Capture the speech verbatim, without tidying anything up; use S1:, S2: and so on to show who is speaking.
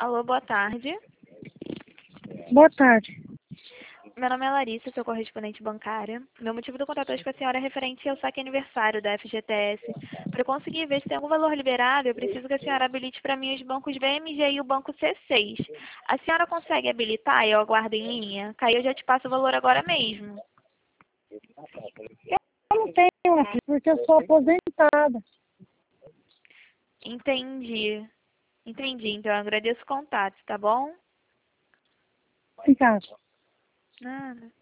S1: Alô, boa tarde.
S2: Boa tarde.
S1: Meu nome é Larissa, sou correspondente bancária. Meu motivo do contato hoje com a senhora é referente ao saque aniversário da F G T S. Para eu conseguir ver se tem algum valor liberado, eu preciso que a senhora habilite para mim os bancos B M G e o banco C seis. A senhora consegue habilitar e eu aguardo em linha? Caiu, eu já te passo o valor agora mesmo.
S2: Eu não tenho, filha, porque eu sou aposentada.
S1: Entendi. Entendi, então eu agradeço o contato, tá bom?
S2: Obrigada.
S1: Nada.